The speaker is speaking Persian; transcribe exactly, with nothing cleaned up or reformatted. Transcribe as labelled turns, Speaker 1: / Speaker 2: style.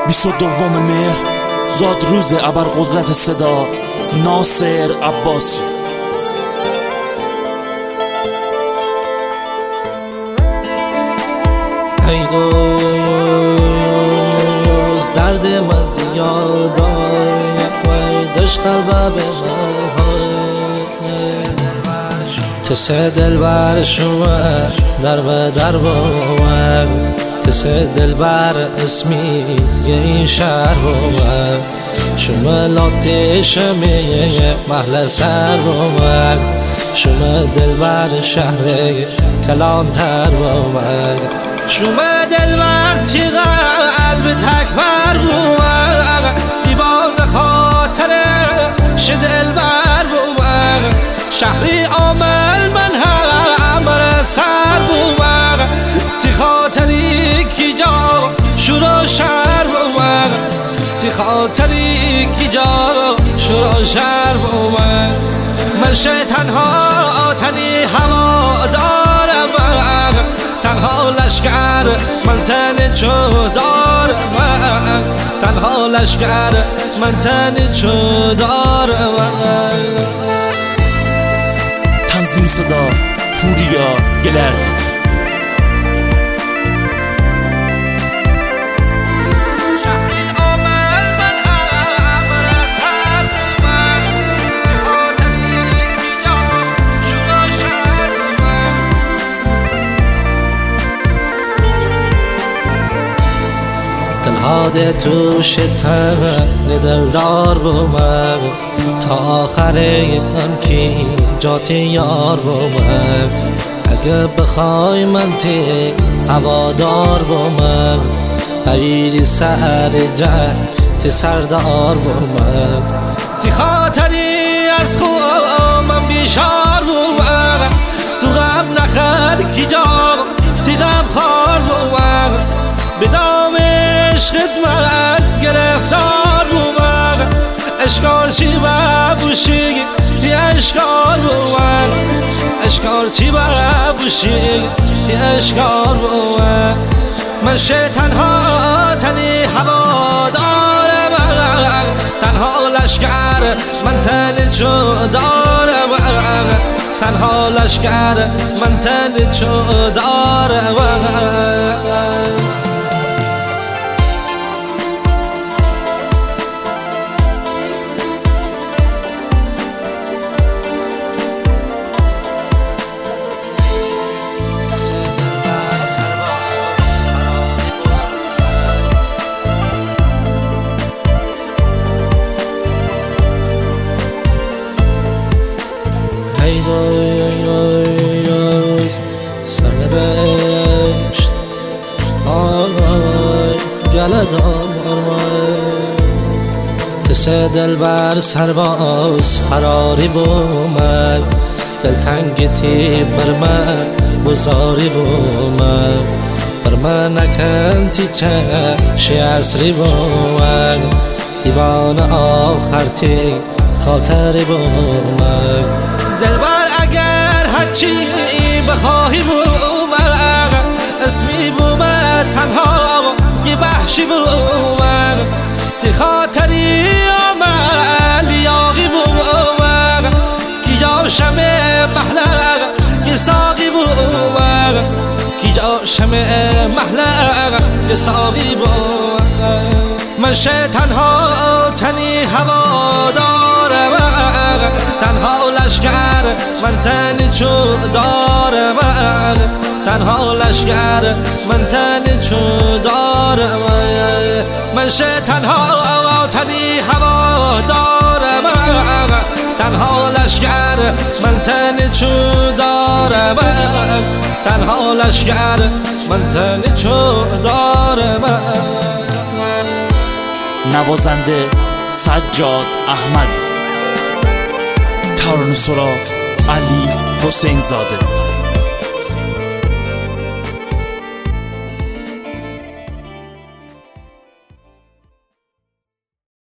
Speaker 1: بیست و دوم مهر زاد روز ابرقدرت صدا ناصر عباسی.
Speaker 2: ای دوز درد من زیادای وای دش قلبه بجای تسه دل بر شما در و در وای تسه دل بر اسمی یه این شهر وای شما لاتش میه محل سر وای شما دل بر شهر کلان تر وای شما دل بر تیغ قلب تکبر بومن دیوان خاطر شد دل بر بومن شهری آمل من همه سر بومن تی خاطری کی جا شروع شهر بومن تی خاطری کی جا شروع شهر بومن من شه تنها تنی هوا دارم تنها لشکر من تن چو دارم تنها لشکر من تن چو دارم.
Speaker 1: تنظیم صدا پوریا گلرد.
Speaker 2: دلهاده توش تن دلدار بومن تا آخره ام کی جاتی یار بومن اگه بخوای من تی هوادار بومن ایری سر جنگ تی سردار بومن تی خاطری از خواه من بیشار بومن تو غم نخد کی جا تی غم خار بومن بدام عشقت من گرفتار بومن اشکار چی ببوشی تی اشکار بومن اشکار چی ببوشی تی اشکار بومن من شه تنها تنی هوا دارم تنها لشکر من تن چو دارم تنها لشکر من تن چو دارم. سربشت آی گلد آمار تسه دل بر سرباز فراری بومن دل تنگتی بر من بزاری بومن بر من نکن تی چشی عصری بومن دیوان آخر تی خاطری بومن دل بر اگر هرچی بخواهی بومن اسمی بومن تنها یه وحشی بومن تی خاطری آمل یاغی بومن کی جا شمه محلق یه ساقی بومن کی جا شمه محلق یه ساقی بومن من شه تنها تنی هوا دارم تنها لشکر من تن چو دارم تنها لشکر من تن چو دارم من شه تنها تنی هوا دارم تنها لشکر من تن چو دارم تنها لشکر من تن چو دارم.
Speaker 1: نوازنده سجاد احمد، ترانه سرا علی حسین زاده.